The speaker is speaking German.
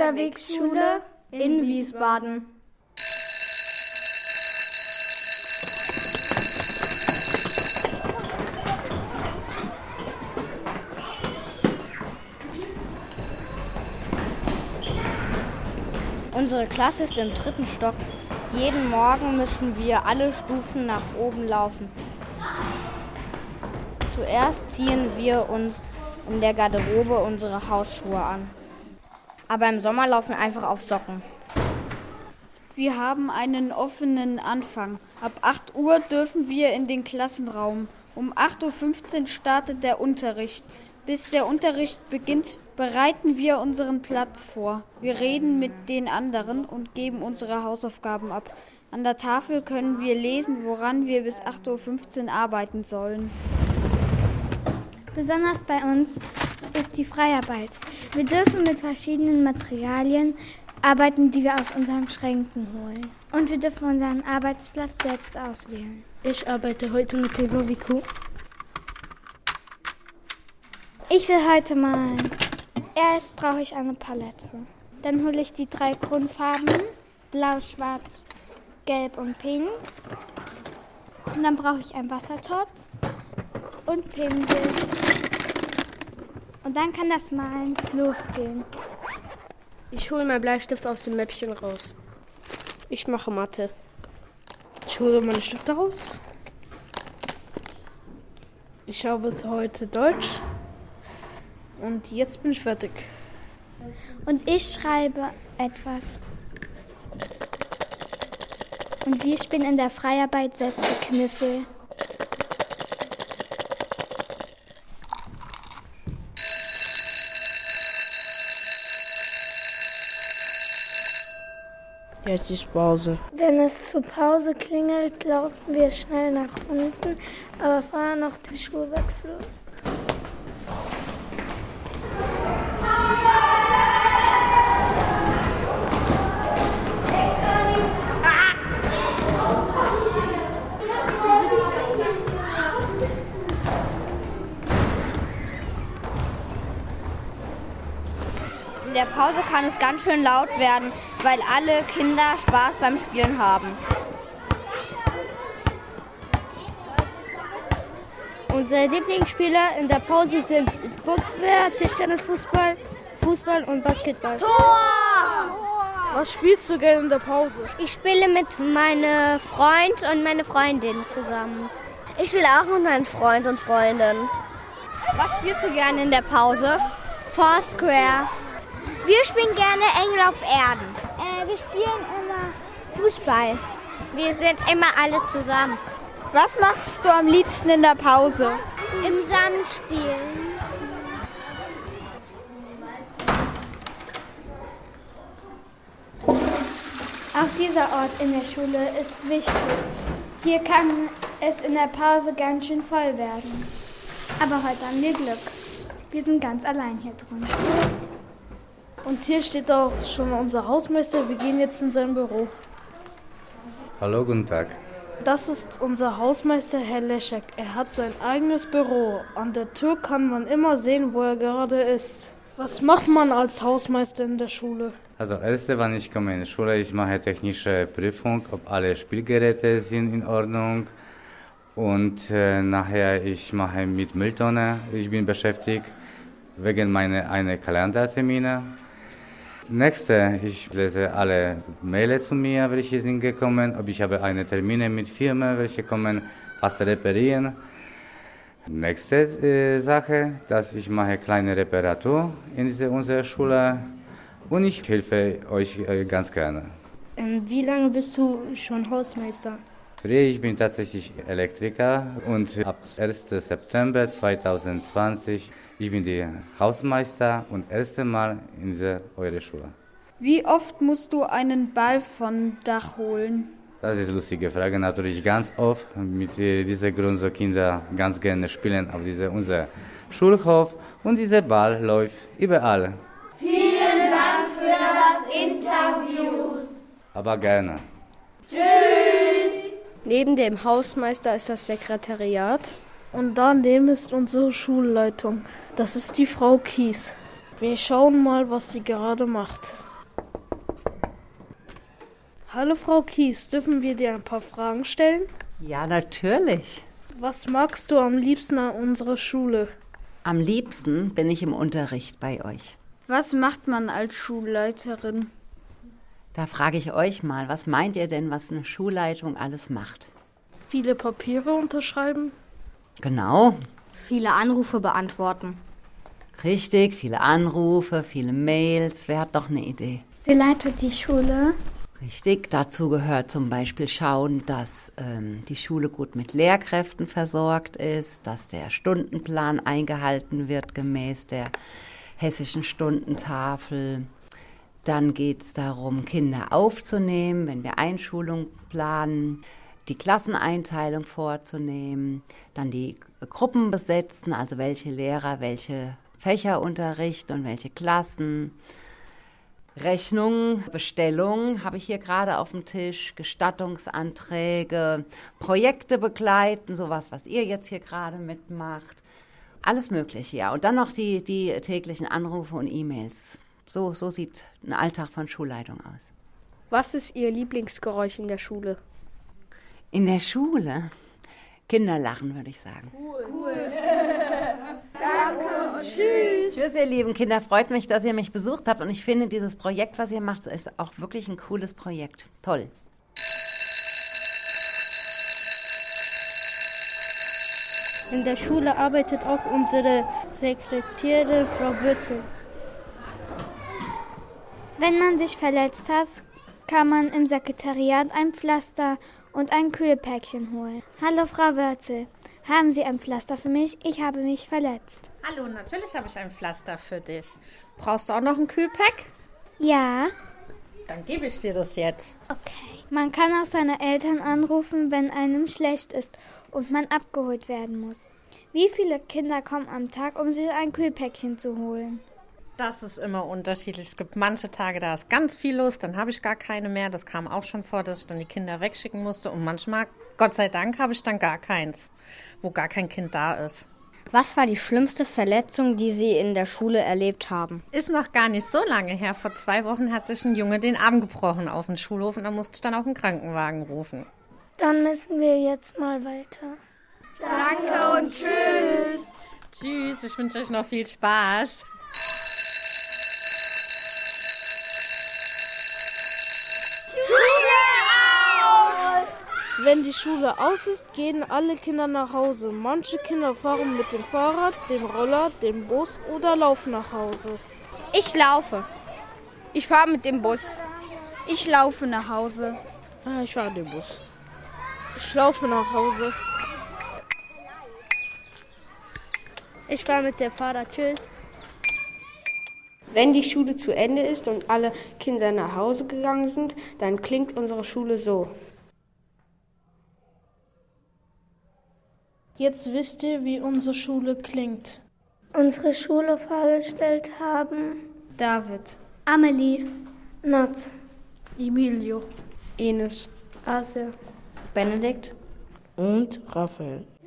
Unterwegsschule in Wiesbaden. Unsere Klasse ist im 3. Stock. Jeden Morgen müssen wir alle Stufen nach oben laufen. Zuerst ziehen wir uns in der Garderobe unsere Hausschuhe an. Aber im Sommer laufen wir einfach auf Socken. Wir haben einen offenen Anfang. Ab 8 Uhr dürfen wir in den Klassenraum. Um 8.15 Uhr startet der Unterricht. Bis der Unterricht beginnt, bereiten wir unseren Platz vor. Wir reden mit den anderen und geben unsere Hausaufgaben ab. An der Tafel können wir lesen, woran wir bis 8.15 Uhr arbeiten sollen. Besonders bei uns ist die Freiarbeit. Wir dürfen mit verschiedenen Materialien arbeiten, die wir aus unseren Schränken holen. Und wir dürfen unseren Arbeitsplatz selbst auswählen. Ich arbeite heute mit dem Novico. Ich will heute malen. Erst brauche ich eine Palette. Dann hole ich die 3 Grundfarben, blau, schwarz, gelb und pink. Und dann brauche ich einen Wassertopf und Pinsel. Und dann kann das Malen losgehen. Ich hole meinen Bleistift aus dem Mäppchen raus. Ich mache Mathe. Ich hole meine Stifte raus. Ich arbeite heute Deutsch. Und jetzt bin ich fertig. Und ich schreibe etwas. Und wir spielen in der Freiarbeit Sätze Kniffel. Jetzt ist Pause. Wenn es zur Pause klingelt, laufen wir schnell nach unten, aber vorher noch den Schulwechsel. In der Pause kann es ganz schön laut werden, weil alle Kinder Spaß beim Spielen haben. Unsere Lieblingsspieler in der Pause sind Fußball, Tischtennisfußball, Fußball und Basketball. Tor! Was spielst du gerne in der Pause? Ich spiele mit meinem Freund und meiner Freundin zusammen. Ich spiele auch mit meinem Freund und Freundin. Was spielst du gerne in der Pause? Foursquare. Wir spielen gerne Engel auf Erden. Wir spielen immer Fußball. Wir sind immer alle zusammen. Was machst du am liebsten in der Pause? Im Sand spielen. Auch dieser Ort in der Schule ist wichtig. Hier kann es in der Pause ganz schön voll werden. Aber heute haben wir Glück. Wir sind ganz allein hier drin. Und hier steht auch schon unser Hausmeister. Wir gehen jetzt in sein Büro. Hallo, guten Tag. Das ist unser Hausmeister, Herr Leschek. Er hat sein eigenes Büro. An der Tür kann man immer sehen, wo er gerade ist. Was macht man als Hausmeister in der Schule? Also erste, wenn ich komme in die Schule, ich mache technische Prüfung, ob alle Spielgeräte sind in Ordnung. Und nachher ich mache mit Mülltonne. Ich bin beschäftigt wegen meiner Kalendertermine. Nächste, ich lese alle Mails zu mir, welche sind gekommen, ob ich habe eine Termine mit Firmen, welche kommen, was reparieren. Nächste Sache, dass ich mache kleine Reparatur in unserer Schule und ich helfe euch ganz gerne. Wie lange bist du schon Hausmeister? Ich bin tatsächlich Elektriker und ab 1. September 2020 ich bin der Hausmeister und erste Mal in eurer Schule. Wie oft musst du einen Ball vom Dach holen? Das ist eine lustige Frage. Natürlich ganz oft. Mit diesem Grund so Kinder ganz gerne spielen auf unser Schulhof. Und dieser Ball läuft überall. Vielen Dank für das Interview. Aber gerne. Tschüss. Neben dem Hausmeister ist das Sekretariat. Und daneben ist unsere Schulleitung. Das ist die Frau Kies. Wir schauen mal, was sie gerade macht. Hallo Frau Kies, dürfen wir dir ein paar Fragen stellen? Ja, natürlich. Was magst du am liebsten an unserer Schule? Am liebsten bin ich im Unterricht bei euch. Was macht man als Schulleiterin? Da frage ich euch mal, was meint ihr denn, was eine Schulleitung alles macht? Viele Papiere unterschreiben? Genau, Viele Anrufe beantworten. richtig, viele Anrufe, viele Mails. Wer hat noch eine Idee? Sie leitet die Schule. Richtig, dazu gehört zum Beispiel schauen, dass die Schule gut mit Lehrkräften versorgt ist, dass der Stundenplan eingehalten wird gemäß der hessischen Stundentafel. Dann geht es darum, Kinder aufzunehmen, wenn wir Einschulung planen, die Klasseneinteilung vorzunehmen, dann die Gruppen besetzen, also welche Lehrer welche Fächer unterrichten und welche Klassen. Rechnungen, Bestellungen habe ich hier gerade auf dem Tisch, Gestattungsanträge, Projekte begleiten, sowas, was ihr jetzt hier gerade mitmacht. Alles Mögliche, ja. Und dann noch die täglichen Anrufe und E-Mails. So sieht ein Alltag von Schulleitung aus. Was ist Ihr Lieblingsgeräusch in der Schule? In der Schule? Kinderlachen, würde ich sagen. Cool. Danke und tschüss. Tschüss, ihr lieben Kinder. Freut mich, dass ihr mich besucht habt. Und ich finde, dieses Projekt, was ihr macht, ist auch wirklich ein cooles Projekt. Toll. In der Schule arbeitet auch unsere Sekretärin Frau Würzel. Wenn man sich verletzt hat, kann man im Sekretariat ein Pflaster und ein Kühlpäckchen holen. Hallo Frau Wörzel, haben Sie ein Pflaster für mich? Ich habe mich verletzt. Hallo, natürlich habe ich ein Pflaster für dich. Brauchst du auch noch ein Kühlpack? Ja. Dann gebe ich dir das jetzt. Okay. Man kann auch seine Eltern anrufen, wenn einem schlecht ist und man abgeholt werden muss. Wie viele Kinder kommen am Tag, um sich ein Kühlpäckchen zu holen? Das ist immer unterschiedlich. Es gibt manche Tage, da ist ganz viel los, dann habe ich gar keine mehr. Das kam auch schon vor, dass ich dann die Kinder wegschicken musste. Und manchmal, Gott sei Dank, habe ich dann gar keins, wo gar kein Kind da ist. Was war die schlimmste Verletzung, die Sie in der Schule erlebt haben? Ist noch gar nicht so lange her. Vor 2 Wochen hat sich ein Junge den Arm gebrochen auf dem Schulhof und da musste ich dann auch einen Krankenwagen rufen. Dann müssen wir jetzt mal weiter. Danke und tschüss. Tschüss, ich wünsche euch noch viel Spaß. Wenn die Schule aus ist, gehen alle Kinder nach Hause. Manche Kinder fahren mit dem Fahrrad, dem Roller, dem Bus oder laufen nach Hause. Ich laufe. Ich fahre mit dem Bus. Ich laufe nach Hause. Ich fahre den Bus. Ich laufe nach Hause. Ich fahre mit dem Fahrrad. Tschüss. Wenn die Schule zu Ende ist und alle Kinder nach Hause gegangen sind, dann klingt unsere Schule so. Jetzt wisst ihr, wie unsere Schule klingt. Unsere Schule vorgestellt haben David. Amelie, Nats, Emilio, Enes, Asia Benedikt und Raphael.